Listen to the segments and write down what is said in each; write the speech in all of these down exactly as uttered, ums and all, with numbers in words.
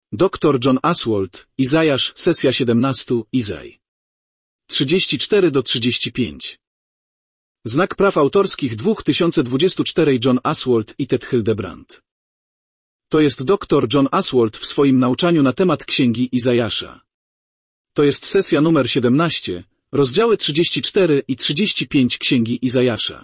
doktor John Oswald, Izajasz, sesja siedemnaście, Izaj. trzydzieści cztery do trzydziestu pięciu. Znak praw autorskich dwa tysiące dwudziesty czwarty John Oswald i Ted Hildebrand. To jest doktor John Oswald w swoim nauczaniu na temat Księgi Izajasza. To jest sesja numer siedemnaście, rozdziały trzydzieści cztery i trzydzieści pięć Księgi Izajasza.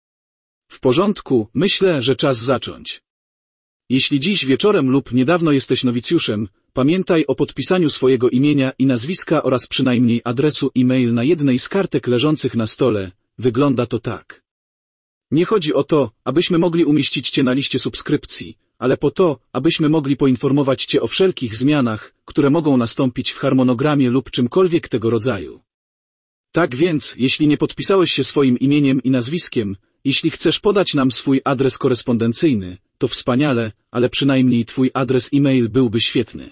W porządku, myślę, że czas zacząć. Jeśli dziś wieczorem lub niedawno jesteś nowicjuszem, pamiętaj o podpisaniu swojego imienia i nazwiska oraz przynajmniej adresu e-mail na jednej z kartek leżących na stole. Wygląda to tak. Nie chodzi o to, abyśmy mogli umieścić Cię na liście subskrypcji, ale po to, abyśmy mogli poinformować Cię o wszelkich zmianach, które mogą nastąpić w harmonogramie lub czymkolwiek tego rodzaju. Tak więc, jeśli nie podpisałeś się swoim imieniem i nazwiskiem, jeśli chcesz podać nam swój adres korespondencyjny, to wspaniale, ale przynajmniej Twój adres e-mail byłby świetny.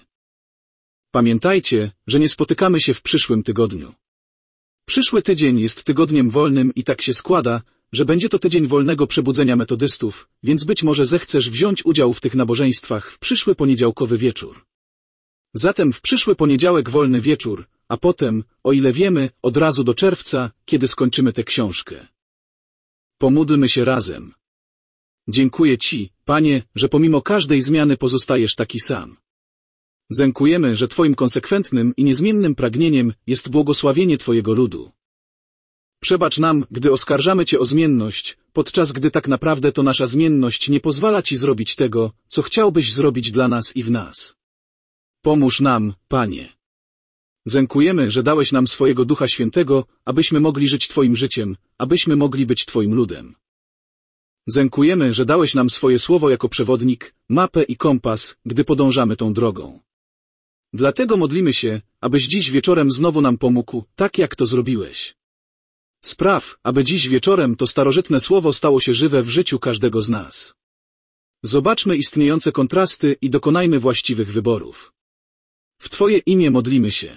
Pamiętajcie, że nie spotykamy się w przyszłym tygodniu. Przyszły tydzień jest tygodniem wolnym i tak się składa, że będzie to tydzień wolnego przebudzenia metodystów, więc być może zechcesz wziąć udział w tych nabożeństwach w przyszły poniedziałkowy wieczór. Zatem w przyszły poniedziałek wolny wieczór, a potem, o ile wiemy, od razu do czerwca, kiedy skończymy tę książkę. Pomódlmy się razem. Dziękuję Ci, Panie, że pomimo każdej zmiany pozostajesz taki sam. Dziękujemy, że Twoim konsekwentnym i niezmiennym pragnieniem jest błogosławienie Twojego ludu. Przebacz nam, gdy oskarżamy Cię o zmienność, podczas gdy tak naprawdę to nasza zmienność nie pozwala Ci zrobić tego, co chciałbyś zrobić dla nas i w nas. Pomóż nam, Panie. Dziękujemy, że dałeś nam swojego Ducha Świętego, abyśmy mogli żyć Twoim życiem, abyśmy mogli być Twoim ludem. Dziękujemy, że dałeś nam swoje słowo jako przewodnik, mapę i kompas, gdy podążamy tą drogą. Dlatego modlimy się, abyś dziś wieczorem znowu nam pomógł, tak jak to zrobiłeś. Spraw, aby dziś wieczorem to starożytne słowo stało się żywe w życiu każdego z nas. Zobaczmy istniejące kontrasty i dokonajmy właściwych wyborów. W Twoje imię modlimy się.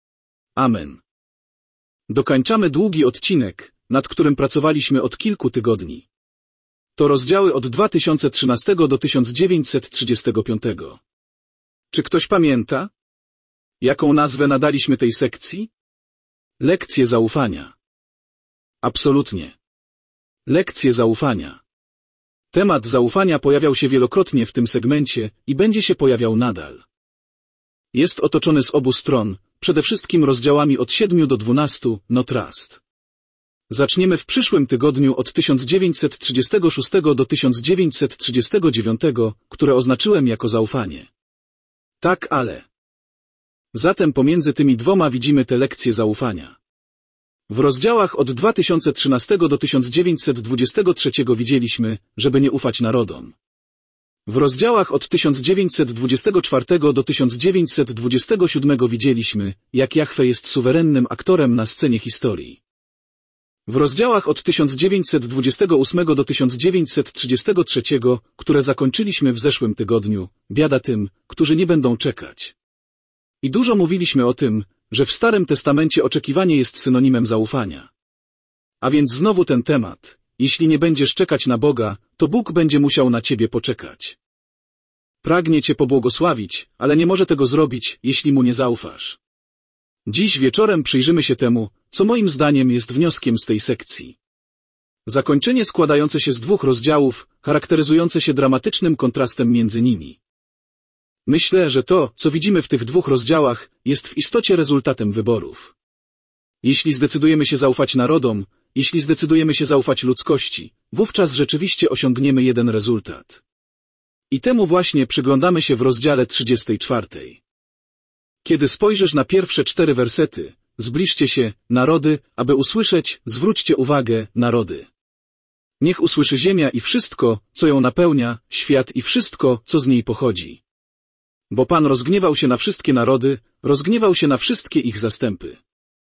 Amen. Dokończamy długi odcinek, nad którym pracowaliśmy od kilku tygodni. To rozdziały od dwa tysiące trzynastego do tysiąc dziewięćset trzydziestego piątego. Czy ktoś pamięta? Jaką nazwę nadaliśmy tej sekcji? Lekcje zaufania. Absolutnie. Lekcje zaufania. Temat zaufania pojawiał się wielokrotnie w tym segmencie i będzie się pojawiał nadal. Jest otoczony z obu stron, przede wszystkim rozdziałami od siedmiu do dwunastu, no trust. Zaczniemy w przyszłym tygodniu od tysiąc dziewięćset trzydziestego szóstego do tysiąc dziewięćset trzydziestego dziewiątego, które oznaczyłem jako zaufanie. Tak, ale. Zatem pomiędzy tymi dwoma widzimy te lekcje zaufania. W rozdziałach od dwa tysiące trzynastego do tysiąc dziewięćset dwudziestego trzeciego widzieliśmy, żeby nie ufać narodom. W rozdziałach od tysiąc dziewięćset dwudziestego czwartego do tysiąc dziewięćset dwudziestego siódmego widzieliśmy, jak Jahwe jest suwerennym aktorem na scenie historii. W rozdziałach od tysiąc dziewięćset dwudziestego ósmego do tysiąc dziewięćset trzydziestego trzeciego, które zakończyliśmy w zeszłym tygodniu, biada tym, którzy nie będą czekać. I dużo mówiliśmy o tym, że w Starym Testamencie oczekiwanie jest synonimem zaufania. A więc znowu ten temat. Jeśli nie będziesz czekać na Boga, to Bóg będzie musiał na ciebie poczekać. Pragnie cię pobłogosławić, ale nie może tego zrobić, jeśli mu nie zaufasz. Dziś wieczorem przyjrzymy się temu, co moim zdaniem jest wnioskiem z tej sekcji. Zakończenie składające się z dwóch rozdziałów, charakteryzujące się dramatycznym kontrastem między nimi. Myślę, że to, co widzimy w tych dwóch rozdziałach, jest w istocie rezultatem wyborów. Jeśli zdecydujemy się zaufać narodom, jeśli zdecydujemy się zaufać ludzkości, wówczas rzeczywiście osiągniemy jeden rezultat. I temu właśnie przyglądamy się w rozdziale trzydziestym czwartym. Kiedy spojrzysz na pierwsze cztery wersety, zbliżcie się, narody, aby usłyszeć, zwróćcie uwagę, narody. Niech usłyszy ziemia i wszystko, co ją napełnia, świat i wszystko, co z niej pochodzi. Bo Pan rozgniewał się na wszystkie narody, rozgniewał się na wszystkie ich zastępy.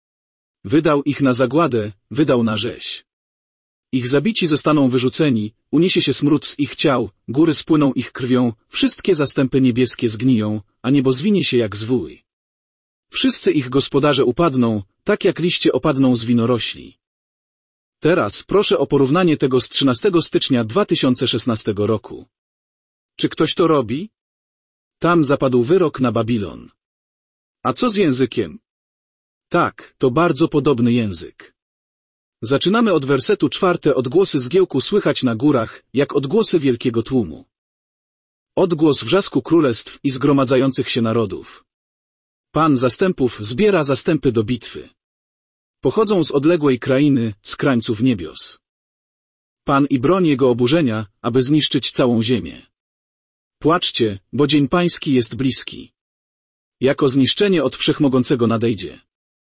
Wydał ich na zagładę, wydał na rzeź. Ich zabici zostaną wyrzuceni, uniesie się smród z ich ciał, góry spłyną ich krwią, wszystkie zastępy niebieskie zgniją, a niebo zwinie się jak zwój. Wszyscy ich gospodarze upadną, tak jak liście opadną z winorośli. Teraz proszę o porównanie tego z trzynastego stycznia dwa tysiące szesnastego roku. Czy ktoś to robi? Tam zapadł wyrok na Babilon. A co z językiem? Tak, to bardzo podobny język. Zaczynamy od wersetu czwarte. Odgłosy zgiełku słychać na górach, jak odgłosy wielkiego tłumu. Odgłos wrzasku królestw i zgromadzających się narodów. Pan zastępów zbiera zastępy do bitwy. Pochodzą z odległej krainy, z krańców niebios. Pan i broń Jego oburzenia, aby zniszczyć całą ziemię. Płaczcie, bo dzień pański jest bliski. Jako zniszczenie od Wszechmogącego nadejdzie.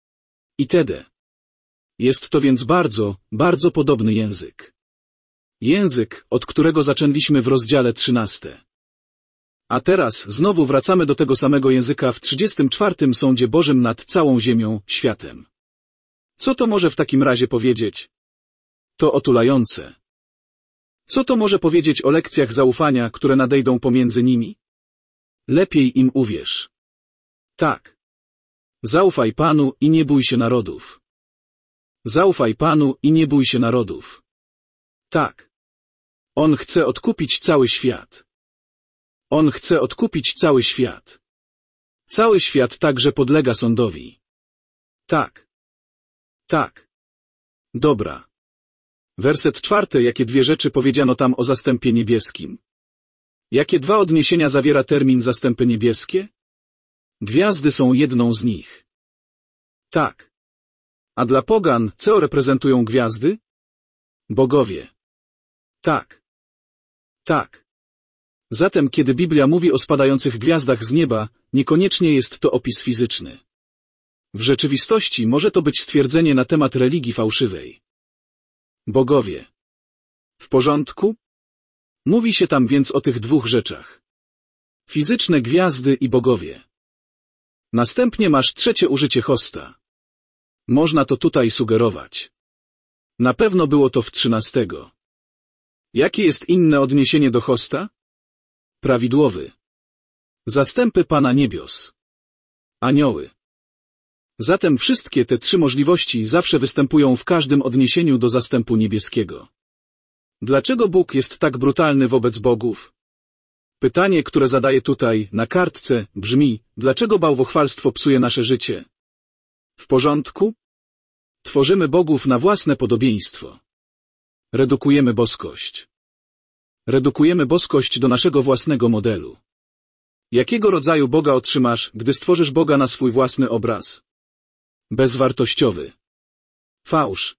Itd. Jest to więc bardzo, bardzo podobny język. Język, od którego zaczęliśmy w rozdziale trzynastym. A teraz znowu wracamy do tego samego języka w trzydziestym czwartym sądzie Bożym nad całą ziemią, światem. Co to może w takim razie powiedzieć? To otulające. Co to może powiedzieć o lekcjach zaufania, które nadejdą pomiędzy nimi? Lepiej im uwierz. Tak. Zaufaj Panu i nie bój się narodów. Zaufaj Panu i nie bój się narodów. Tak. On chce odkupić cały świat. On chce odkupić cały świat. Cały świat także podlega sądowi. Tak. Tak. Dobra. Werset czwarty. Jakie dwie rzeczy powiedziano tam o zastępie niebieskim? Jakie dwa odniesienia zawiera termin zastępy niebieskie? Gwiazdy są jedną z nich. Tak. A dla pogan, co reprezentują gwiazdy? Bogowie. Tak. Tak. Zatem, kiedy Biblia mówi o spadających gwiazdach z nieba, niekoniecznie jest to opis fizyczny. W rzeczywistości może to być stwierdzenie na temat religii fałszywej. Bogowie. W porządku? Mówi się tam więc o tych dwóch rzeczach. Fizyczne gwiazdy i bogowie. Następnie masz trzecie użycie hosta. Można to tutaj sugerować. Na pewno było to w trzynastego. Jakie jest inne odniesienie do hosta? Prawidłowy. Zastępy Pana niebios. Anioły. Zatem wszystkie te trzy możliwości zawsze występują w każdym odniesieniu do zastępu niebieskiego. Dlaczego Bóg jest tak brutalny wobec bogów? Pytanie, które zadaję tutaj, na kartce, brzmi, dlaczego bałwochwalstwo psuje nasze życie? W porządku? Tworzymy bogów na własne podobieństwo. Redukujemy boskość. Redukujemy boskość do naszego własnego modelu. Jakiego rodzaju Boga otrzymasz, gdy stworzysz Boga na swój własny obraz? Bezwartościowy. Fałsz.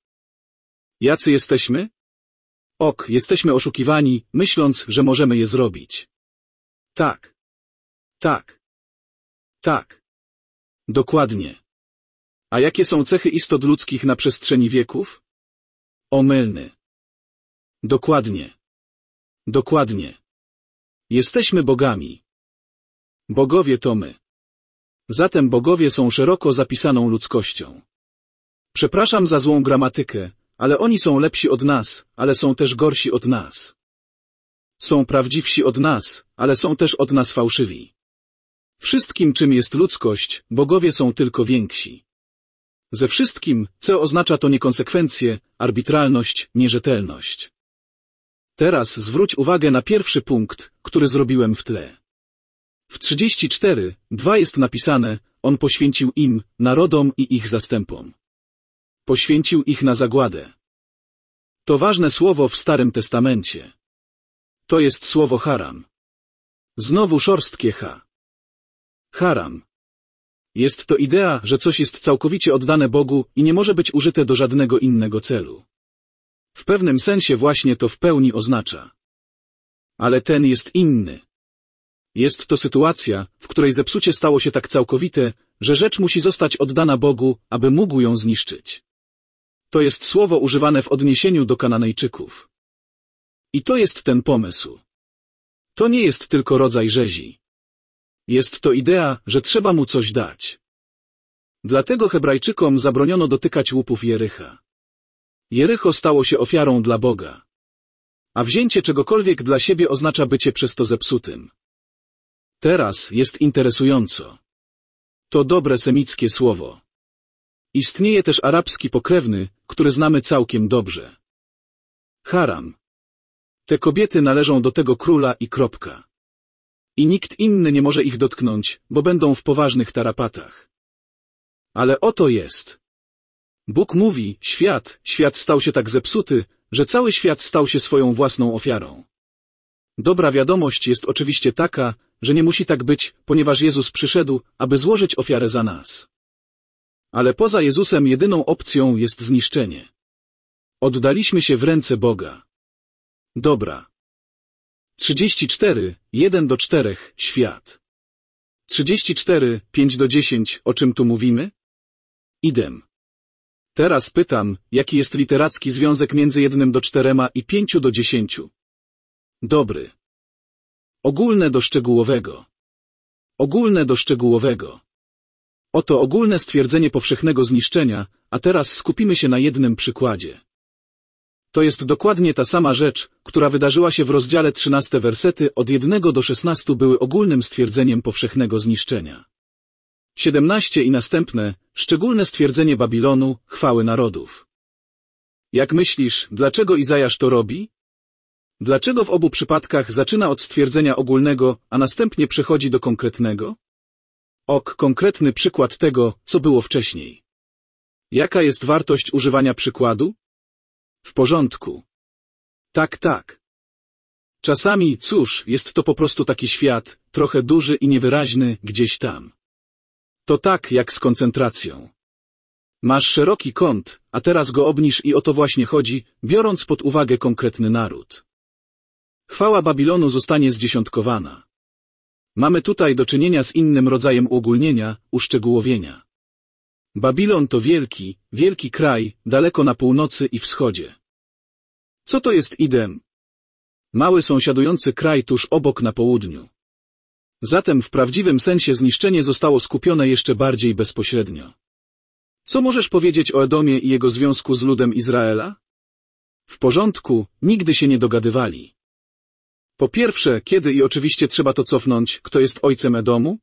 Jacy jesteśmy? Ok, jesteśmy oszukiwani, myśląc, że możemy je zrobić. Tak. Tak. Tak. Dokładnie. A jakie są cechy istot ludzkich na przestrzeni wieków? Omylny. Dokładnie. Dokładnie. Jesteśmy bogami. Bogowie to my. Zatem bogowie są szeroko zapisaną ludzkością. Przepraszam za złą gramatykę, ale oni są lepsi od nas, ale są też gorsi od nas. Są prawdziwsi od nas, ale są też od nas fałszywi. Wszystkim, czym jest ludzkość, bogowie są tylko więksi. Ze wszystkim, co oznacza to niekonsekwencję, arbitralność, nierzetelność. Teraz zwróć uwagę na pierwszy punkt, który zrobiłem w tle. W trzydzieści cztery, dwa jest napisane, on poświęcił im, narodom i ich zastępom. Poświęcił ich na zagładę. To ważne słowo w Starym Testamencie. To jest słowo haram. Znowu szorstkie ha. Haram. Jest to idea, że coś jest całkowicie oddane Bogu i nie może być użyte do żadnego innego celu. W pewnym sensie właśnie to w pełni oznacza. Ale ten jest inny. Jest to sytuacja, w której zepsucie stało się tak całkowite, że rzecz musi zostać oddana Bogu, aby mógł ją zniszczyć. To jest słowo używane w odniesieniu do Kananejczyków. I to jest ten pomysł. To nie jest tylko rodzaj rzezi. Jest to idea, że trzeba mu coś dać. Dlatego Hebrajczykom zabroniono dotykać łupów Jericha. Jericho stało się ofiarą dla Boga. A wzięcie czegokolwiek dla siebie oznacza bycie przez to zepsutym. Teraz jest interesująco. To dobre semickie słowo. Istnieje też arabski pokrewny, który znamy całkiem dobrze. Haram. Te kobiety należą do tego króla i kropka. i nikt inny nie może ich dotknąć, bo będą w poważnych tarapatach. Ale oto jest. Bóg mówi, świat, świat stał się tak zepsuty, że cały świat stał się swoją własną ofiarą. Dobra wiadomość jest oczywiście taka, że nie musi tak być, ponieważ Jezus przyszedł, aby złożyć ofiarę za nas. Ale poza Jezusem jedyną opcją jest zniszczenie. Oddaliśmy się w ręce Boga. Dobra. trzydzieści cztery, jeden do czterech, świat. trzydzieści cztery, pięć do dziesięć, o czym tu mówimy? Idem. Teraz pytam, jaki jest literacki związek między jednym do czterema i pięciu do dziesięciu? Dobry. Ogólne do szczegółowego. Ogólne do szczegółowego. Oto ogólne stwierdzenie powszechnego zniszczenia, a teraz skupimy się na jednym przykładzie. To jest dokładnie ta sama rzecz, która wydarzyła się w rozdziale trzynastym. Wersety od jednego do szesnastu były ogólnym stwierdzeniem powszechnego zniszczenia. siedemnaście i następne, szczególne stwierdzenie Babilonu, chwały narodów. Jak myślisz, dlaczego Izajasz to robi? Dlaczego w obu przypadkach zaczyna od stwierdzenia ogólnego, a następnie przechodzi do konkretnego? Ok, konkretny przykład tego, co było wcześniej. Jaka jest wartość używania przykładu? W porządku. Tak, tak. Czasami, cóż, jest to po prostu taki świat, trochę duży i niewyraźny, gdzieś tam. To tak, jak z koncentracją. Masz szeroki kąt, a teraz go obniż i o to właśnie chodzi, biorąc pod uwagę konkretny naród. Chwała Babilonu zostanie zdziesiątkowana. Mamy tutaj do czynienia z innym rodzajem uogólnienia, uszczegółowienia. Babilon to wielki, wielki kraj, daleko na północy i wschodzie. Co to jest Idem? Mały sąsiadujący kraj tuż obok na południu. Zatem w prawdziwym sensie zniszczenie zostało skupione jeszcze bardziej bezpośrednio. Co możesz powiedzieć o Edomie i jego związku z ludem Izraela? W porządku, nigdy się nie dogadywali. Po pierwsze, kiedy i oczywiście trzeba to cofnąć, kto jest ojcem Edomu?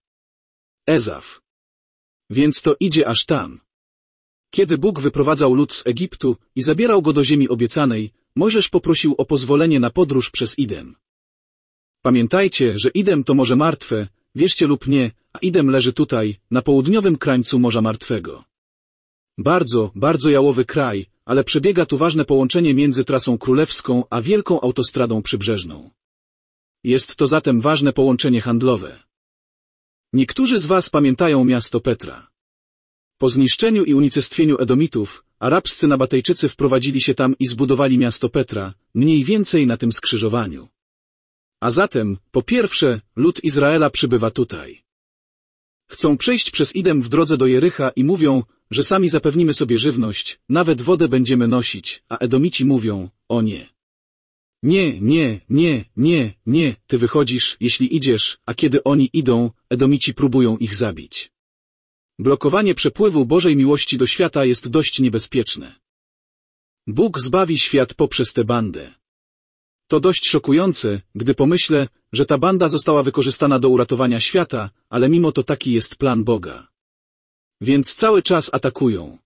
Ezaf. Więc to idzie aż tam. Kiedy Bóg wyprowadzał lud z Egiptu i zabierał go do ziemi obiecanej, Mojżesz poprosił o pozwolenie na podróż przez Idem. Pamiętajcie, że Idem to Morze Martwe, wierzcie lub nie, a Idem leży tutaj, na południowym krańcu Morza Martwego. Bardzo, bardzo jałowy kraj, ale przebiega tu ważne połączenie między trasą królewską a wielką autostradą przybrzeżną. Jest to zatem ważne połączenie handlowe. Niektórzy z was pamiętają miasto Petra. Po zniszczeniu i unicestwieniu Edomitów, arabscy Nabatejczycy wprowadzili się tam i zbudowali miasto Petra, mniej więcej na tym skrzyżowaniu. A zatem, po pierwsze, lud Izraela przybywa tutaj. Chcą przejść przez Idem w drodze do Jericha i mówią, że sami zapewnimy sobie żywność, nawet wodę będziemy nosić, a Edomici mówią, o nie. Nie, nie, nie, nie, nie, ty wychodzisz, jeśli idziesz, a kiedy oni idą, Edomici próbują ich zabić. Blokowanie przepływu Bożej miłości do świata jest dość niebezpieczne. Bóg zbawi świat poprzez tę bandę. To dość szokujące, gdy pomyślę, że ta banda została wykorzystana do uratowania świata, ale mimo to taki jest plan Boga. Więc cały czas atakują.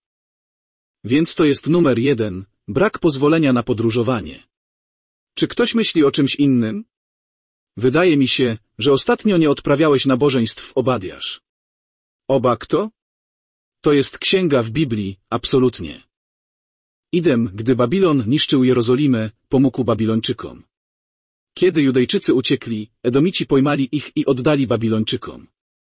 Więc to jest numer jeden, brak pozwolenia na podróżowanie. Czy ktoś myśli o czymś innym? Wydaje mi się, że ostatnio nie odprawiałeś nabożeństw Obadiasz. Oba kto? To jest księga w Biblii, absolutnie. Idem, gdy Babilon niszczył Jerozolimę, pomógł Babilończykom. Kiedy Judejczycy uciekli, Edomici pojmali ich i oddali Babilończykom.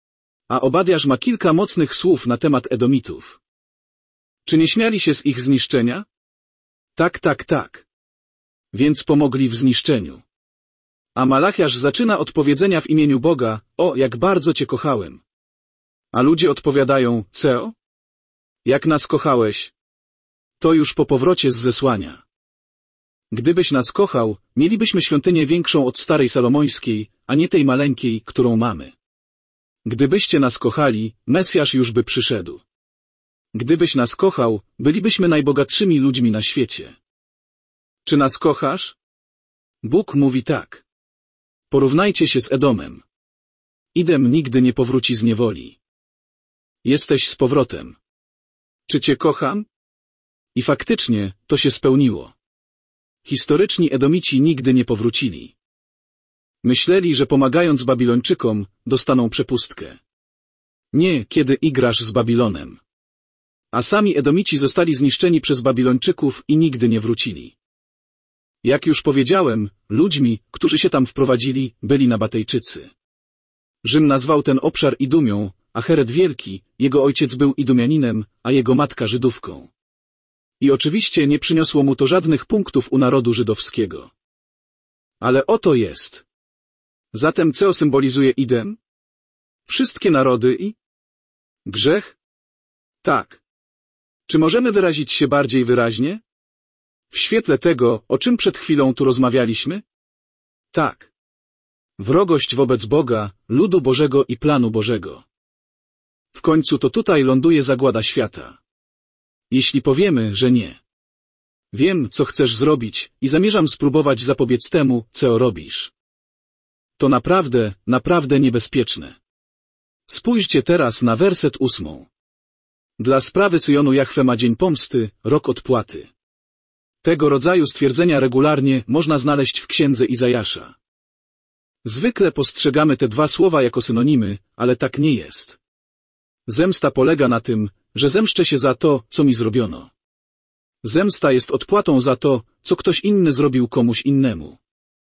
A Obadiasz ma kilka mocnych słów na temat Edomitów. Czy nie śmiali się z ich zniszczenia? Tak, tak, tak. Więc pomogli w zniszczeniu. A Malachiasz zaczyna od powiedzenia w imieniu Boga, o, jak bardzo Cię kochałem. A ludzie odpowiadają, co? Jak nas kochałeś? To już po powrocie z zesłania. Gdybyś nas kochał, mielibyśmy świątynię większą od starej salomońskiej, a nie tej maleńkiej, którą mamy. Gdybyście nas kochali, Mesjasz już by przyszedł. Gdybyś nas kochał, bylibyśmy najbogatszymi ludźmi na świecie. Czy nas kochasz? Bóg mówi tak. Porównajcie się z Edomem. Idem nigdy nie powróci z niewoli. Jesteś z powrotem. Czy Cię kocham? I faktycznie, to się spełniło. Historyczni Edomici nigdy nie powrócili. Myśleli, że pomagając Babilończykom, dostaną przepustkę. Nie, kiedy igrasz z Babilonem. A sami Edomici zostali zniszczeni przez Babilończyków i nigdy nie wrócili. Jak już powiedziałem, ludźmi, którzy się tam wprowadzili, byli Nabatejczycy. Rzym nazwał ten obszar Idumią, a Hered Wielki, jego ojciec był Idumianinem, a jego matka Żydówką. I oczywiście nie przyniosło mu to żadnych punktów u narodu żydowskiego. Ale oto jest. Zatem co symbolizuje Idem? Wszystkie narody i grzech? Tak. Czy możemy wyrazić się bardziej wyraźnie? W świetle tego, o czym przed chwilą tu rozmawialiśmy? Tak. Wrogość wobec Boga, ludu Bożego i planu Bożego. W końcu to tutaj ląduje zagłada świata. Jeśli powiemy, że nie. Wiem, co chcesz zrobić i zamierzam spróbować zapobiec temu, co robisz. To naprawdę, naprawdę niebezpieczne. Spójrzcie teraz na werset ósmą. Dla sprawy Syjonu Jahwe ma dzień pomsty, rok odpłaty. Tego rodzaju stwierdzenia regularnie można znaleźć w księdze Izajasza. Zwykle postrzegamy te dwa słowa jako synonimy, ale tak nie jest. Zemsta polega na tym, że zemszczę się za to, co mi zrobiono. Zemsta jest odpłatą za to, co ktoś inny zrobił komuś innemu.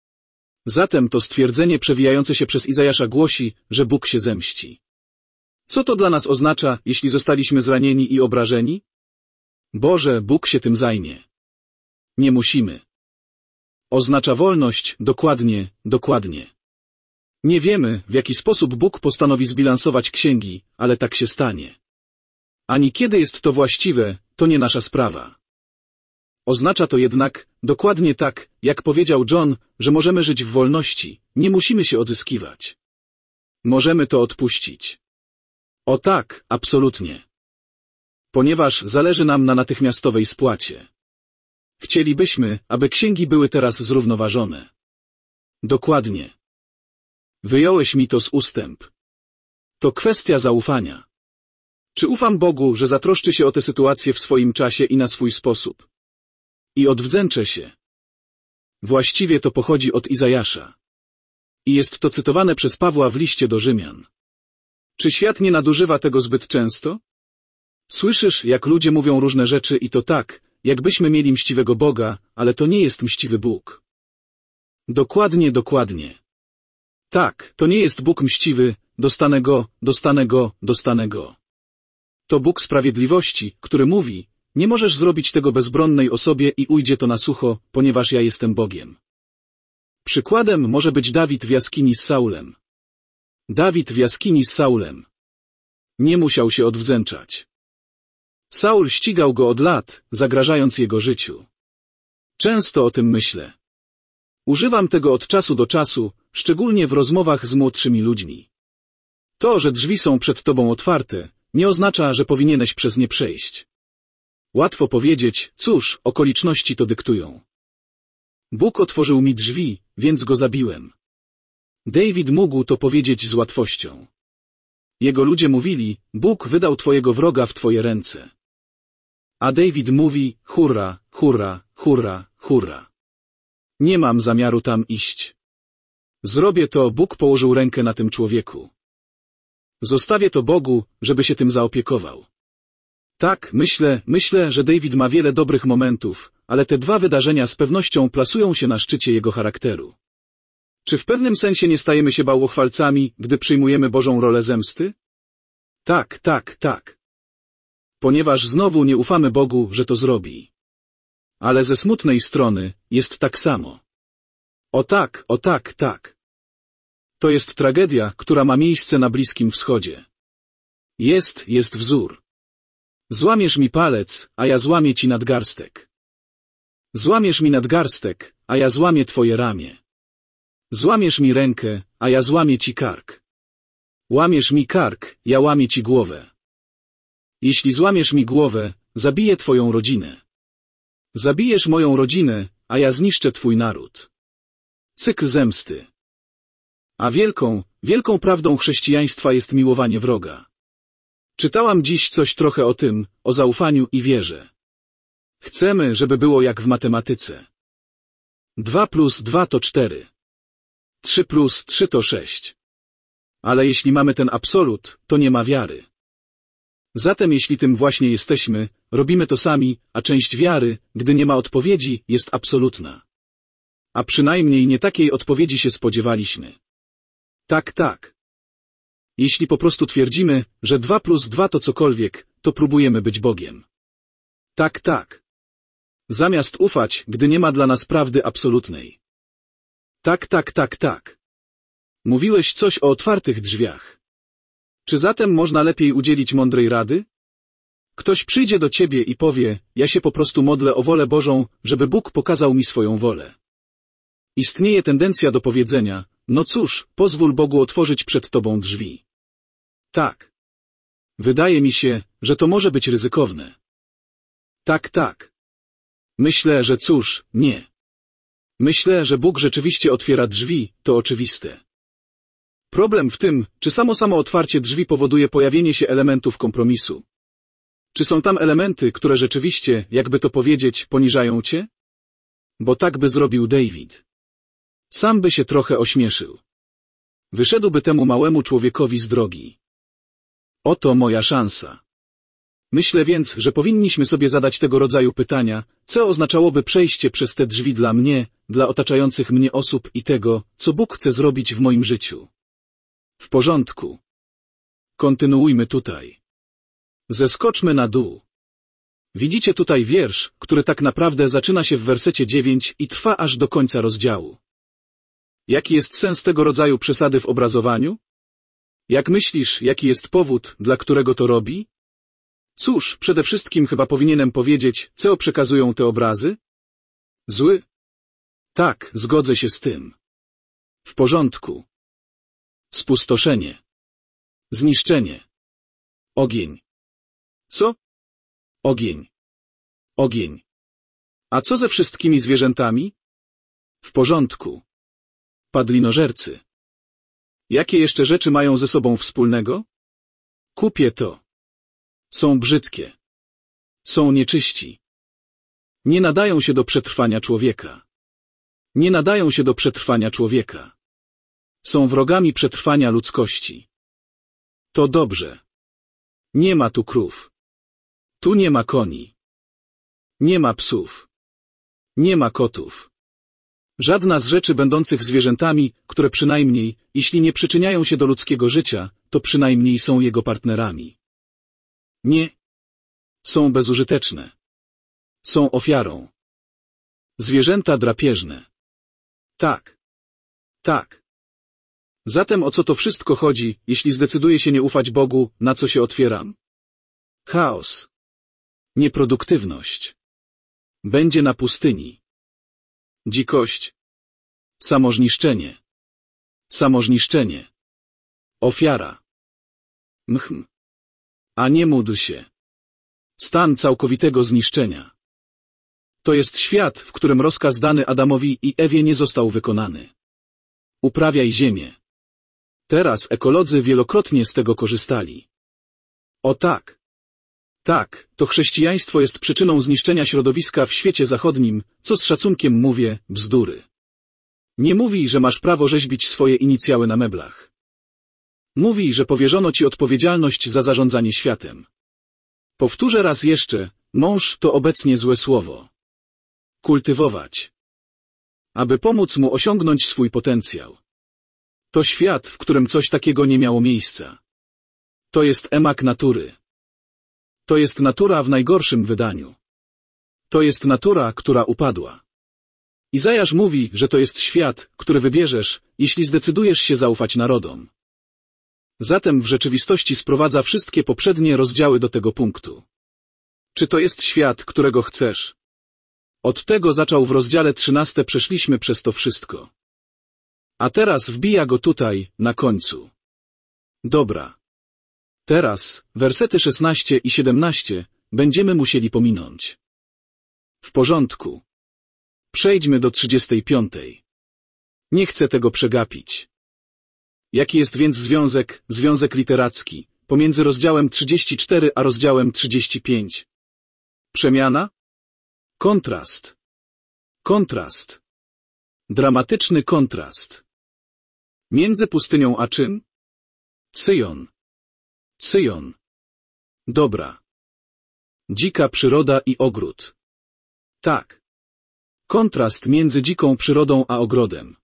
Zatem to stwierdzenie przewijające się przez Izajasza głosi, że Bóg się zemści. Co to dla nas oznacza, jeśli zostaliśmy zranieni i obrażeni? Boże, Bóg się tym zajmie. Nie musimy. Oznacza wolność, dokładnie, dokładnie. Nie wiemy, w jaki sposób Bóg postanowi zbilansować księgi, ale tak się stanie. Ani kiedy jest to właściwe, to nie nasza sprawa. Oznacza to jednak, dokładnie tak, jak powiedział John, że możemy żyć w wolności, nie musimy się odzyskiwać. Możemy to odpuścić. O tak, absolutnie. Ponieważ zależy nam na natychmiastowej spłacie. Chcielibyśmy, aby księgi były teraz zrównoważone. Dokładnie. Wyjąłeś mi to z ustęp. To kwestia zaufania. Czy ufam Bogu, że zatroszczy się o tę sytuację w swoim czasie i na swój sposób? I odwdzięczę się. Właściwie to pochodzi od Izajasza. I jest to cytowane przez Pawła w liście do Rzymian. Czy świat nie nadużywa tego zbyt często? Słyszysz, jak ludzie mówią różne rzeczy i to tak, jakbyśmy mieli mściwego Boga, ale to nie jest mściwy Bóg. Dokładnie, dokładnie. Tak, to nie jest Bóg mściwy, dostanę go, dostanę go, dostanę go. To Bóg sprawiedliwości, który mówi, nie możesz zrobić tego bezbronnej osobie i ujdzie to na sucho, ponieważ ja jestem Bogiem. Przykładem może być Dawid w jaskini z Saulem. Dawid w jaskini z Saulem. Nie musiał się odwdzięczać. Saul ścigał go od lat, zagrażając jego życiu. Często o tym myślę. Używam tego od czasu do czasu, szczególnie w rozmowach z młodszymi ludźmi. To, że drzwi są przed tobą otwarte, nie oznacza, że powinieneś przez nie przejść. Łatwo powiedzieć, cóż, okoliczności to dyktują. Bóg otworzył mi drzwi, więc go zabiłem. David mógł to powiedzieć z łatwością. Jego ludzie mówili, Bóg wydał twojego wroga w twoje ręce. A David mówi, hurra, hurra, hurra, hurra. Nie mam zamiaru tam iść. Zrobię to, Bóg położył rękę na tym człowieku. Zostawię to Bogu, żeby się tym zaopiekował. Tak, myślę, myślę, że David ma wiele dobrych momentów, ale te dwa wydarzenia z pewnością plasują się na szczycie jego charakteru. Czy w pewnym sensie nie stajemy się bałwochwalcami, gdy przyjmujemy Bożą rolę zemsty? Tak, tak, tak. Ponieważ znowu nie ufamy Bogu, że to zrobi. Ale ze smutnej strony jest tak samo. O tak, o tak, tak. To jest tragedia, która ma miejsce na Bliskim Wschodzie. Jest, jest wzór. Złamiesz mi palec, a ja złamię ci nadgarstek. Złamiesz mi nadgarstek, a ja złamię twoje ramię. Złamiesz mi rękę, a ja złamię ci kark. Łamiesz mi kark, ja łamię ci głowę. Jeśli złamiesz mi głowę, zabiję twoją rodzinę. Zabijesz moją rodzinę, a ja zniszczę twój naród. Cykl zemsty. A wielką, wielką prawdą chrześcijaństwa jest miłowanie wroga. Czytałam dziś coś trochę o tym, o zaufaniu i wierze. Chcemy, żeby było jak w matematyce. Dwa plus dwa to cztery. trzy plus trzy to sześć. Ale jeśli mamy ten absolut, to nie ma wiary. Zatem jeśli tym właśnie jesteśmy, robimy to sami, a część wiary, gdy nie ma odpowiedzi, jest absolutna. A przynajmniej nie takiej odpowiedzi się spodziewaliśmy. Tak, tak. Jeśli po prostu twierdzimy, że dwa plus dwa to cokolwiek, to próbujemy być Bogiem. Tak, tak. Zamiast ufać, gdy nie ma dla nas prawdy absolutnej. Tak, tak, tak, tak. Mówiłeś coś o otwartych drzwiach. Czy zatem można lepiej udzielić mądrej rady? Ktoś przyjdzie do ciebie i powie, ja się po prostu modlę o wolę Bożą, żeby Bóg pokazał mi swoją wolę. Istnieje tendencja do powiedzenia, no cóż, pozwól Bogu otworzyć przed tobą drzwi. Tak. Wydaje mi się, że to może być ryzykowne. Tak, tak. Myślę, że cóż, nie. Myślę, że Bóg rzeczywiście otwiera drzwi, to oczywiste. Problem w tym, czy samo samo otwarcie drzwi powoduje pojawienie się elementów kompromisu. Czy są tam elementy, które rzeczywiście, jakby to powiedzieć, poniżają cię? Bo tak by zrobił David. Sam by się trochę ośmieszył. Wyszedłby temu małemu człowiekowi z drogi. Oto moja szansa. Myślę więc, że powinniśmy sobie zadać tego rodzaju pytania, co oznaczałoby przejście przez te drzwi dla mnie, dla otaczających mnie osób i tego, co Bóg chce zrobić w moim życiu. W porządku. Kontynuujmy tutaj. Zeskoczmy na dół. Widzicie tutaj wiersz, który tak naprawdę zaczyna się w wersecie dziewięć i trwa aż do końca rozdziału. Jaki jest sens tego rodzaju przesady w obrazowaniu? Jak myślisz, jaki jest powód, dla którego to robi? Cóż, przede wszystkim chyba powinienem powiedzieć, co przekazują te obrazy? Zły? Tak, zgodzę się z tym. W porządku. Spustoszenie. Zniszczenie. Ogień. Co? Ogień. Ogień. A co ze wszystkimi zwierzętami? W porządku. Padlinożercy. Jakie jeszcze rzeczy mają ze sobą wspólnego? Kupię to. Są brzydkie. Są nieczyści. Nie nadają się do przetrwania człowieka. Nie nadają się do przetrwania człowieka. Są wrogami przetrwania ludzkości. To dobrze. Nie ma tu krów. Tu nie ma koni. Nie ma psów. Nie ma kotów. Żadna z rzeczy będących zwierzętami, które przynajmniej, jeśli nie przyczyniają się do ludzkiego życia, to przynajmniej są jego partnerami. Nie. Są bezużyteczne. Są ofiarą. Zwierzęta drapieżne. Tak. Tak. Zatem o co to wszystko chodzi, jeśli zdecyduję się nie ufać Bogu, na co się otwieram? Chaos. Nieproduktywność. Będzie na pustyni. Dzikość. Samożniszczenie. Samożniszczenie. Ofiara. Mchm. A nie módl się. Stan całkowitego zniszczenia. To jest świat, w którym rozkaz dany Adamowi i Ewie nie został wykonany. Uprawiaj ziemię. Teraz ekolodzy wielokrotnie z tego korzystali. O tak. Tak, to chrześcijaństwo jest przyczyną zniszczenia środowiska w świecie zachodnim, co z szacunkiem mówię, bzdury. Nie mówi, że masz prawo rzeźbić swoje inicjały na meblach. Mówi, że powierzono ci odpowiedzialność za zarządzanie światem. Powtórzę raz jeszcze, mąż to obecnie złe słowo. Kultywować. Aby pomóc mu osiągnąć swój potencjał. To świat, w którym coś takiego nie miało miejsca. To jest emak natury. To jest natura w najgorszym wydaniu. To jest natura, która upadła. Izajasz mówi, że to jest świat, który wybierzesz, jeśli zdecydujesz się zaufać narodom. Zatem w rzeczywistości sprowadza wszystkie poprzednie rozdziały do tego punktu. Czy to jest świat, którego chcesz? Od tego zaczął w rozdziale trzynastym, przeszliśmy przez to wszystko. A teraz wbija go tutaj, na końcu. Dobra. Teraz, wersety szesnaście i siedemnaście, będziemy musieli pominąć. W porządku. Przejdźmy do trzydziestej piątej. Nie chcę tego przegapić. Jaki jest więc związek, związek literacki, pomiędzy rozdziałem trzydziestym czwartym a rozdziałem trzydziestym piątym? Przemiana? Kontrast. Kontrast. Dramatyczny kontrast. Między pustynią a czym? Syjon. Syjon. Dobra. Dzika przyroda i ogród. Tak. Kontrast między dziką przyrodą a ogrodem.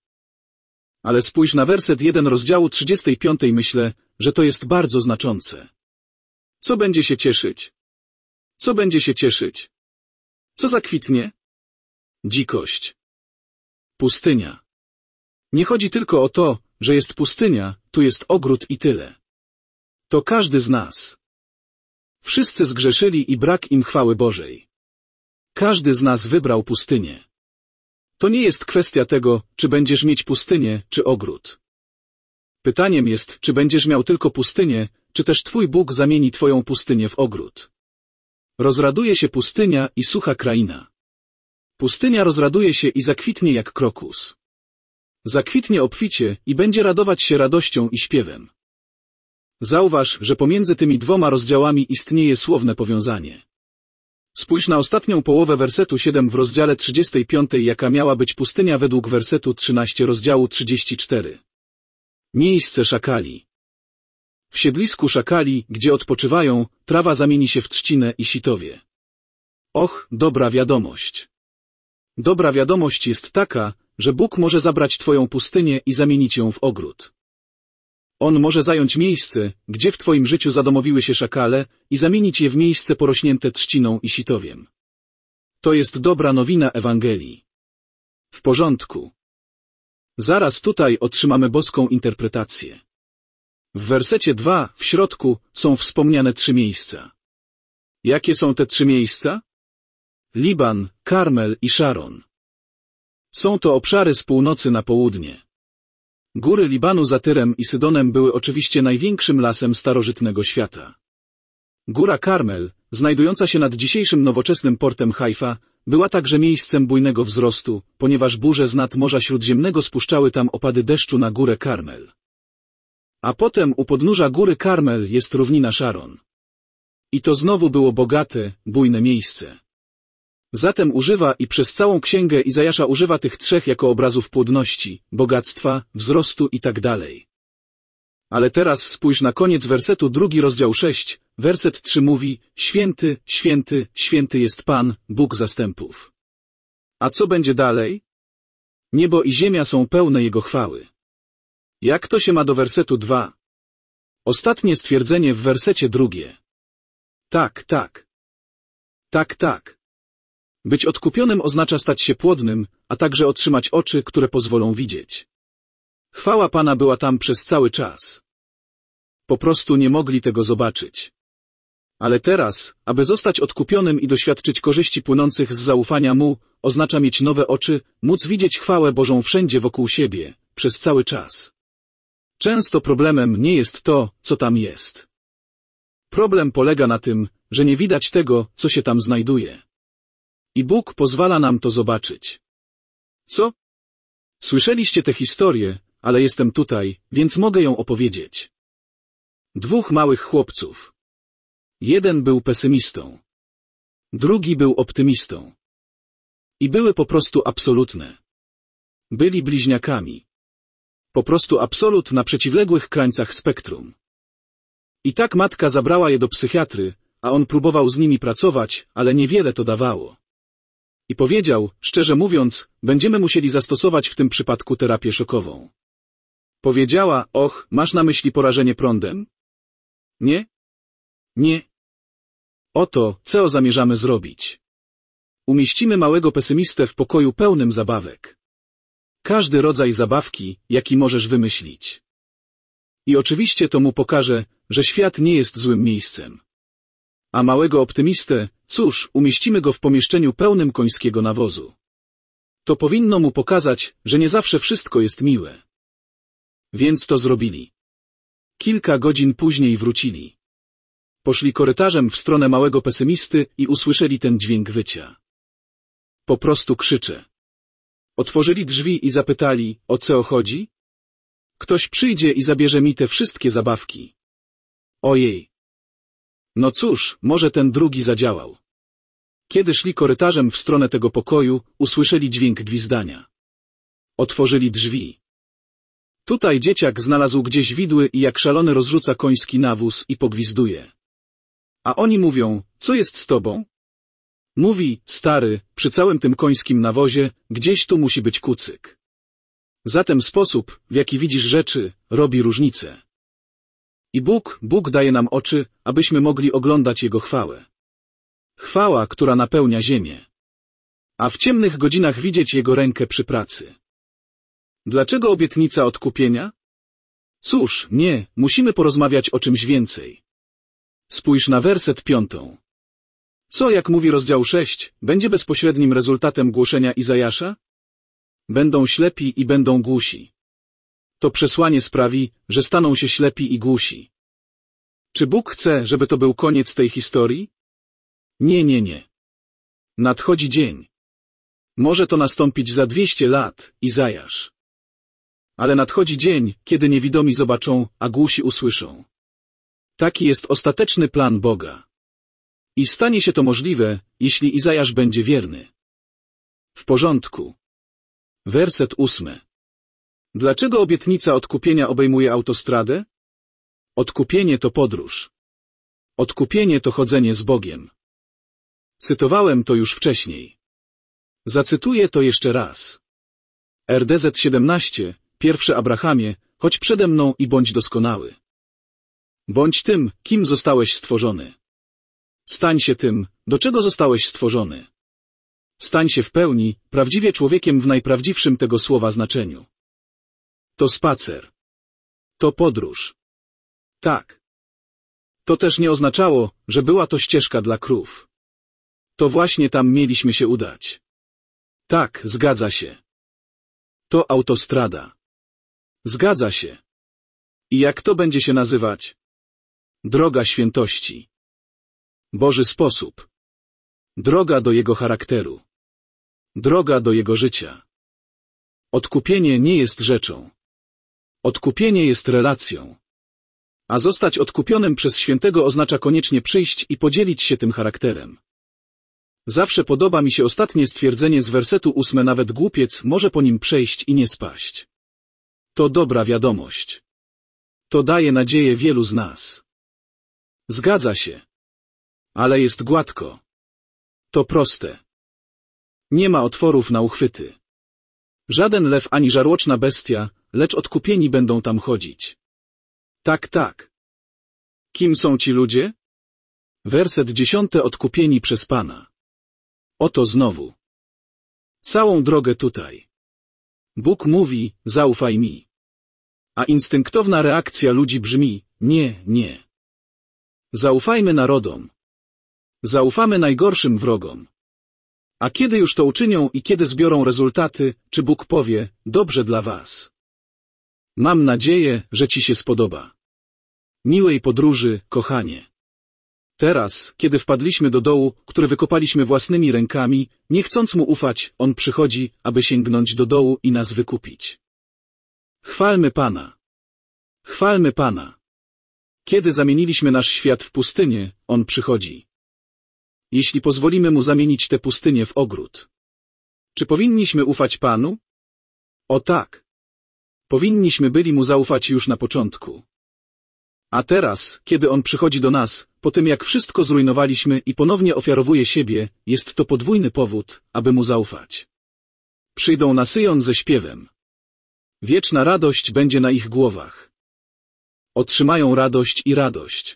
Ale spójrz na werset jeden rozdziału trzydziestego piątego. Myślę, że to jest bardzo znaczące. Co będzie się cieszyć? Co będzie się cieszyć? Co zakwitnie? Dzikość. Pustynia. Nie chodzi tylko o to, że jest pustynia, tu jest ogród i tyle. To każdy z nas. Wszyscy zgrzeszyli i brak im chwały Bożej. Każdy z nas wybrał pustynię. To nie jest kwestia tego, czy będziesz mieć pustynię, czy ogród. Pytaniem jest, czy będziesz miał tylko pustynię, czy też Twój Bóg zamieni Twoją pustynię w ogród. Rozraduje się pustynia i sucha kraina. Pustynia rozraduje się i zakwitnie jak krokus. Zakwitnie obficie i będzie radować się radością i śpiewem. Zauważ, że pomiędzy tymi dwoma rozdziałami istnieje słowne powiązanie. Spójrz na ostatnią połowę wersetu siedem w rozdziale trzydziestym piątym, jaka miała być pustynia według wersetu trzynastego rozdziału trzydziestego czwartego. Miejsce szakali. W siedlisku szakali, gdzie odpoczywają, trawa zamieni się w trzcinę i sitowie. Och, dobra wiadomość. Dobra wiadomość jest taka, że Bóg może zabrać Twoją pustynię i zamienić ją w ogród. On może zająć miejsce, gdzie w Twoim życiu zadomowiły się szakale i zamienić je w miejsce porośnięte trzciną i sitowiem. To jest dobra nowina Ewangelii. W porządku. Zaraz tutaj otrzymamy boską interpretację. W wersecie dwa, w środku, są wspomniane trzy miejsca. Jakie są te trzy miejsca? Liban, Karmel i Szaron. Są to obszary z północy na południe. Góry Libanu za Tyrem i Sydonem były oczywiście największym lasem starożytnego świata. Góra Karmel, znajdująca się nad dzisiejszym nowoczesnym portem Haifa, była także miejscem bujnego wzrostu, ponieważ burze z nad Morza Śródziemnego spuszczały tam opady deszczu na górę Karmel. A potem u podnóża góry Karmel jest równina Szaron. I to znowu było bogate, bujne miejsce. Zatem używa i przez całą księgę Izajasza używa tych trzech jako obrazów płodności, bogactwa, wzrostu i tak dalej. Ale teraz spójrz na koniec wersetu drugi rozdział sześć, werset trzy mówi: Święty, święty, święty jest Pan, Bóg zastępów. A co będzie dalej? Niebo i ziemia są pełne Jego chwały. Jak to się ma do wersetu dwa? Ostatnie stwierdzenie w wersecie drugie. Tak, tak. Tak, tak. Być odkupionym oznacza stać się płodnym, a także otrzymać oczy, które pozwolą widzieć. Chwała Pana była tam przez cały czas. Po prostu nie mogli tego zobaczyć. Ale teraz, aby zostać odkupionym i doświadczyć korzyści płynących z zaufania Mu, oznacza mieć nowe oczy, móc widzieć chwałę Bożą wszędzie wokół siebie, przez cały czas. Często problemem nie jest to, co tam jest. Problem polega na tym, że nie widać tego, co się tam znajduje. I Bóg pozwala nam to zobaczyć. Co? Słyszeliście tę historię, ale jestem tutaj, więc mogę ją opowiedzieć. Dwóch małych chłopców. Jeden był pesymistą. Drugi był optymistą. I były po prostu absolutne. Byli bliźniakami. Po prostu absolut na przeciwległych krańcach spektrum. I tak matka zabrała je do psychiatry, a on próbował z nimi pracować, ale niewiele to dawało. I powiedział, szczerze mówiąc, będziemy musieli zastosować w tym przypadku terapię szokową. Powiedziała, och, masz na myśli porażenie prądem? Nie? Nie. Oto, co zamierzamy zrobić. Umieścimy małego pesymistę w pokoju pełnym zabawek. Każdy rodzaj zabawki, jaki możesz wymyślić. I oczywiście to mu pokaże, że świat nie jest złym miejscem. A małego optymistę, cóż, umieścimy go w pomieszczeniu pełnym końskiego nawozu. To powinno mu pokazać, że nie zawsze wszystko jest miłe. Więc to zrobili. Kilka godzin później wrócili. Poszli korytarzem w stronę małego pesymisty i usłyszeli ten dźwięk wycia. Po prostu krzycze. Otworzyli drzwi i zapytali, o co chodzi? Ktoś przyjdzie i zabierze mi te wszystkie zabawki. Ojej. No cóż, może ten drugi zadziałał. Kiedy szli korytarzem w stronę tego pokoju, usłyszeli dźwięk gwizdania. Otworzyli drzwi. Tutaj dzieciak znalazł gdzieś widły i jak szalony rozrzuca koński nawóz i pogwizduje. A oni mówią, co jest z tobą? Mówi, stary, przy całym tym końskim nawozie, gdzieś tu musi być kucyk. Zatem sposób, w jaki widzisz rzeczy, robi różnicę. I Bóg, Bóg daje nam oczy, abyśmy mogli oglądać Jego chwałę. Chwała, która napełnia ziemię. A w ciemnych godzinach widzieć Jego rękę przy pracy. Dlaczego obietnica odkupienia? Cóż, nie, musimy porozmawiać o czymś więcej. Spójrz na werset piątą. Co, jak mówi rozdział sześć, będzie bezpośrednim rezultatem głoszenia Izajasza? Będą ślepi i będą głusi. To przesłanie sprawi, że staną się ślepi i głusi. Czy Bóg chce, żeby to był koniec tej historii? Nie, nie, nie. Nadchodzi dzień. Może to nastąpić za dwieście lat, Izajasz. Ale nadchodzi dzień, kiedy niewidomi zobaczą, a głusi usłyszą. Taki jest ostateczny plan Boga. I stanie się to możliwe, jeśli Izajasz będzie wierny. W porządku. Werset ósmy. Dlaczego obietnica odkupienia obejmuje autostradę? Odkupienie to podróż. Odkupienie to chodzenie z Bogiem. Cytowałem to już wcześniej. Zacytuję to jeszcze raz. R D Z siedemnaście, pierwszy Abrahamie, chodź przede mną i bądź doskonały. Bądź tym, kim zostałeś stworzony. Stań się tym, do czego zostałeś stworzony. Stań się w pełni, prawdziwie człowiekiem w najprawdziwszym tego słowa znaczeniu. To spacer. To podróż. Tak. To też nie oznaczało, że była to ścieżka dla krów. To właśnie tam mieliśmy się udać. Tak, zgadza się. To autostrada. Zgadza się. I jak to będzie się nazywać? Droga świętości. Boży sposób. Droga do Jego charakteru. Droga do Jego życia. Odkupienie nie jest rzeczą. Odkupienie jest relacją. A zostać odkupionym przez świętego oznacza koniecznie przyjść i podzielić się tym charakterem. Zawsze podoba mi się ostatnie stwierdzenie z wersetu ósmego. Nawet głupiec może po nim przejść i nie spaść. To dobra wiadomość. To daje nadzieję wielu z nas. Zgadza się. Ale jest gładko. To proste. Nie ma otworów na uchwyty. Żaden lew ani żarłoczna bestia, lecz odkupieni będą tam chodzić. Tak, tak. Kim są ci ludzie? Werset dziesiąty. Odkupieni przez Pana. Oto znowu. Całą drogę tutaj. Bóg mówi, zaufaj mi. A instynktowna reakcja ludzi brzmi, nie, nie. Zaufajmy narodom. Zaufamy najgorszym wrogom. A kiedy już to uczynią i kiedy zbiorą rezultaty, czy Bóg powie, dobrze dla was. Mam nadzieję, że ci się spodoba. Miłej podróży, kochanie. Teraz, kiedy wpadliśmy do dołu, który wykopaliśmy własnymi rękami, nie chcąc mu ufać, on przychodzi, aby sięgnąć do dołu i nas wykupić. Chwalmy Pana. Chwalmy Pana. Kiedy zamieniliśmy nasz świat w pustynię, on przychodzi. Jeśli pozwolimy mu zamienić tę pustynię w ogród. Czy powinniśmy ufać Panu? O tak. Powinniśmy byli mu zaufać już na początku. A teraz, kiedy on przychodzi do nas, po tym jak wszystko zrujnowaliśmy i ponownie ofiarowuje siebie, jest to podwójny powód, aby mu zaufać. Przyjdą na Syjon ze śpiewem. Wieczna radość będzie na ich głowach. Otrzymają radość i radość.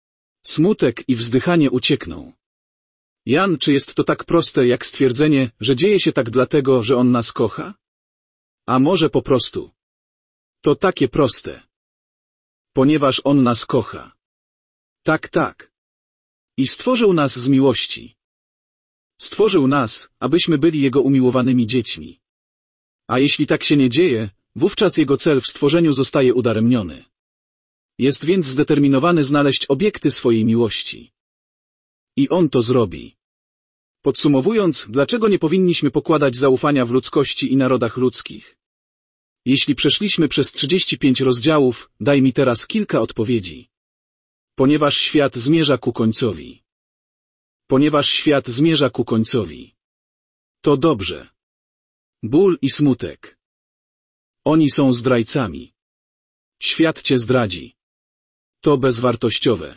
Smutek i wzdychanie uciekną. Jan, czy jest to tak proste jak stwierdzenie, że dzieje się tak dlatego, że on nas kocha? A może po prostu. To takie proste. Ponieważ on nas kocha. Tak, tak. I stworzył nas z miłości. Stworzył nas, abyśmy byli Jego umiłowanymi dziećmi. A jeśli tak się nie dzieje, wówczas Jego cel w stworzeniu zostaje udaremniony. Jest więc zdeterminowany znaleźć obiekty swojej miłości. I On to zrobi. Podsumowując, dlaczego nie powinniśmy pokładać zaufania w ludzkości i narodach ludzkich? Jeśli przeszliśmy przez trzydzieści pięć rozdziałów, daj mi teraz kilka odpowiedzi. Ponieważ świat zmierza ku końcowi. Ponieważ świat zmierza ku końcowi. To dobrze. Ból i smutek. Oni są zdrajcami. Świat cię zdradzi. To bezwartościowe.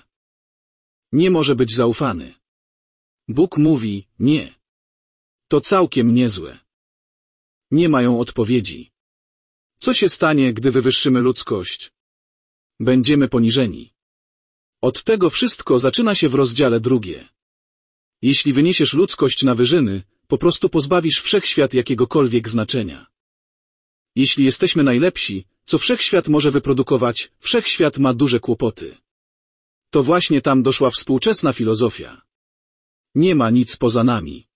Nie może być zaufany. Bóg mówi, nie. To całkiem niezłe. Nie mają odpowiedzi. Co się stanie, gdy wywyższymy ludzkość? Będziemy poniżeni. Od tego wszystko zaczyna się w rozdziale drugie. Jeśli wyniesiesz ludzkość na wyżyny, po prostu pozbawisz wszechświat jakiegokolwiek znaczenia. Jeśli jesteśmy najlepsi, co wszechświat może wyprodukować, wszechświat ma duże kłopoty. To właśnie tam doszła współczesna filozofia. Nie ma nic poza nami.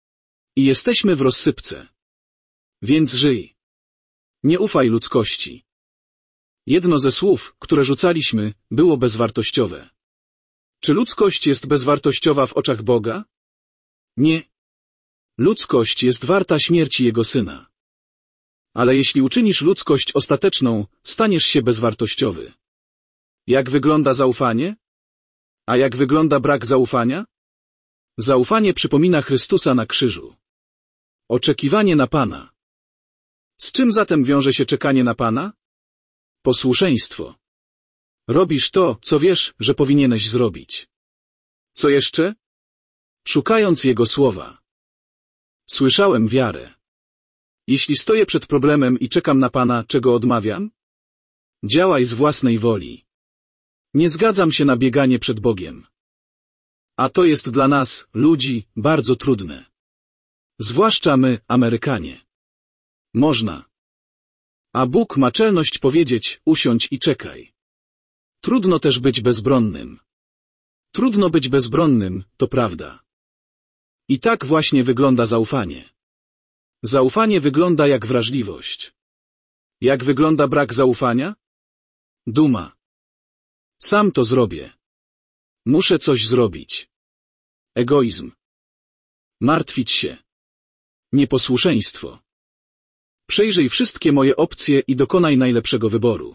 I jesteśmy w rozsypce. Więc żyj. Nie ufaj ludzkości. Jedno ze słów, które rzucaliśmy, było bezwartościowe. Czy ludzkość jest bezwartościowa w oczach Boga? Nie. Ludzkość jest warta śmierci Jego Syna. Ale jeśli uczynisz ludzkość ostateczną, staniesz się bezwartościowy. Jak wygląda zaufanie? A jak wygląda brak zaufania? Zaufanie przypomina Chrystusa na krzyżu. Oczekiwanie na Pana. Z czym zatem wiąże się czekanie na Pana? Posłuszeństwo. Robisz to, co wiesz, że powinieneś zrobić. Co jeszcze? Szukając Jego słowa. Słyszałem wiarę. Jeśli stoję przed problemem i czekam na Pana, czego odmawiam? Działaj z własnej woli. Nie zgadzam się na bieganie przed Bogiem. A to jest dla nas, ludzi, bardzo trudne. Zwłaszcza my, Amerykanie. Można. A Bóg ma czelność powiedzieć, usiądź i czekaj. Trudno też być bezbronnym. Trudno być bezbronnym, to prawda. I tak właśnie wygląda zaufanie. Zaufanie wygląda jak wrażliwość. Jak wygląda brak zaufania? Duma. Sam to zrobię. Muszę coś zrobić. Egoizm. Martwić się. Nieposłuszeństwo. Przejrzyj wszystkie moje opcje i dokonaj najlepszego wyboru.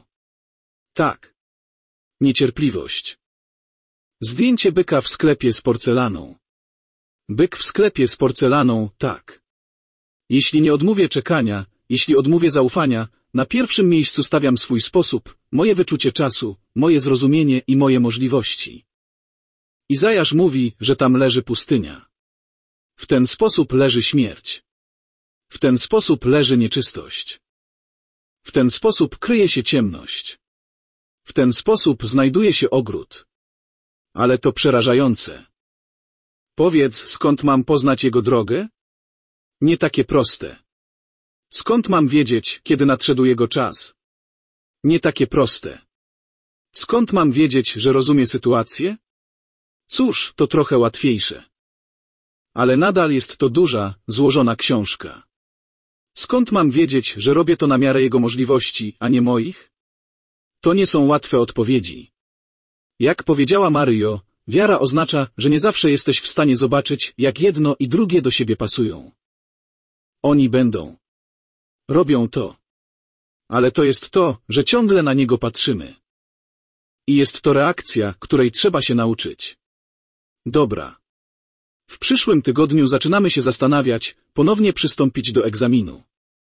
Tak. Niecierpliwość. Zdjęcie byka w sklepie z porcelaną. Byk w sklepie z porcelaną, tak. Jeśli nie odmówię czekania, jeśli odmówię zaufania, na pierwszym miejscu stawiam swój sposób, moje wyczucie czasu, moje zrozumienie i moje możliwości. Izajasz mówi, że tam leży pustynia. W ten sposób leży śmierć. W ten sposób leży nieczystość. W ten sposób kryje się ciemność. W ten sposób znajduje się ogród. Ale to przerażające. Powiedz, skąd mam poznać Jego drogę? Nie takie proste. Skąd mam wiedzieć, kiedy nadszedł Jego czas? Nie takie proste. Skąd mam wiedzieć, że rozumie sytuację? Cóż, to trochę łatwiejsze. Ale nadal jest to duża, złożona książka. Skąd mam wiedzieć, że robię to na miarę Jego możliwości, a nie moich? To nie są łatwe odpowiedzi. Jak powiedziała Mario, wiara oznacza, że nie zawsze jesteś w stanie zobaczyć, jak jedno i drugie do siebie pasują. Oni będą. Robią to. Ale to jest to, że ciągle na Niego patrzymy. I jest to reakcja, której trzeba się nauczyć. Dobra. W przyszłym tygodniu zaczynamy się zastanawiać, ponownie przystąpić do egzaminu.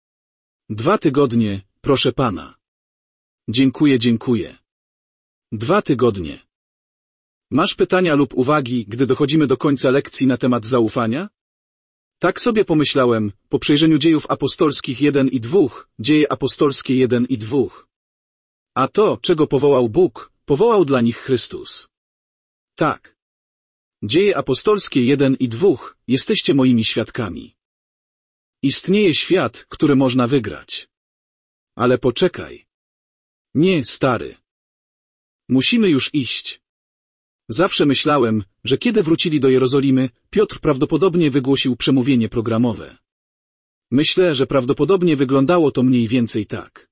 Dwa tygodnie, proszę Pana. Dziękuję, dziękuję. Dwa tygodnie. Masz pytania lub uwagi, gdy dochodzimy do końca lekcji na temat zaufania? Tak sobie pomyślałem, po przejrzeniu dziejów apostolskich jeden i dwóch, dzieje apostolskie jeden i dwóch. A to, czego powołał Bóg, powołał dla nich Chrystus. Tak. Dzieje apostolskie jeden i dwóch, jesteście moimi świadkami. Istnieje świat, który można wygrać. Ale poczekaj. Nie, stary. Musimy już iść. Zawsze myślałem, że kiedy wrócili do Jerozolimy, Piotr prawdopodobnie wygłosił przemówienie programowe. Myślę, że prawdopodobnie wyglądało to mniej więcej tak.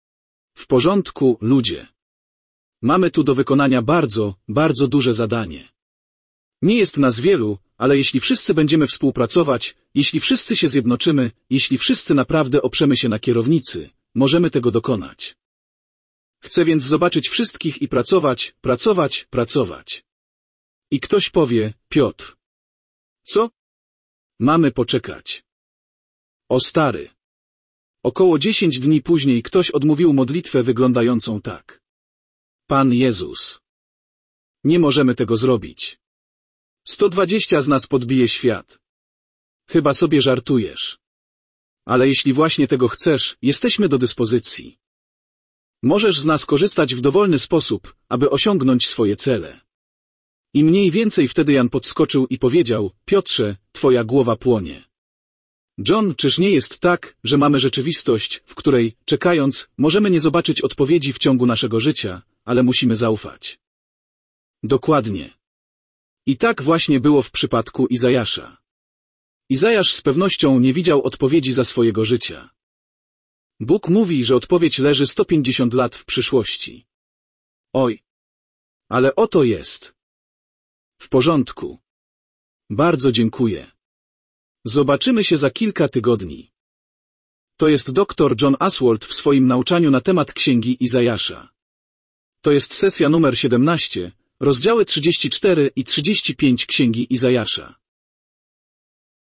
W porządku, ludzie. Mamy tu do wykonania bardzo, bardzo duże zadanie. Nie jest nas wielu, ale jeśli wszyscy będziemy współpracować, jeśli wszyscy się zjednoczymy, jeśli wszyscy naprawdę oprzemy się na kierownicy, możemy tego dokonać. Chcę więc zobaczyć wszystkich i pracować, pracować, pracować. I ktoś powie, Piotr. Co? Mamy poczekać. O stary. Około dziesięć dni później ktoś odmówił modlitwę wyglądającą tak. Pan Jezus. Nie możemy tego zrobić. sto dwadzieścia z nas podbije świat. Chyba sobie żartujesz. Ale jeśli właśnie tego chcesz, jesteśmy do dyspozycji. Możesz z nas korzystać w dowolny sposób, aby osiągnąć swoje cele. I mniej więcej wtedy Jan podskoczył i powiedział: Piotrze, twoja głowa płonie. John, czyż nie jest tak, że mamy rzeczywistość, w której, czekając, możemy nie zobaczyć odpowiedzi w ciągu naszego życia, ale musimy zaufać? Dokładnie. I tak właśnie było w przypadku Izajasza. Izajasz z pewnością nie widział odpowiedzi za swojego życia. Bóg mówi, że odpowiedź leży sto pięćdziesiąt lat w przyszłości. Oj. Ale oto jest. W porządku. Bardzo dziękuję. Zobaczymy się za kilka tygodni. To jest doktor John Aswold w swoim nauczaniu na temat Księgi Izajasza. To jest sesja numer siedemnaście, rozdziały trzydzieści cztery i trzydzieści pięć Księgi Izajasza.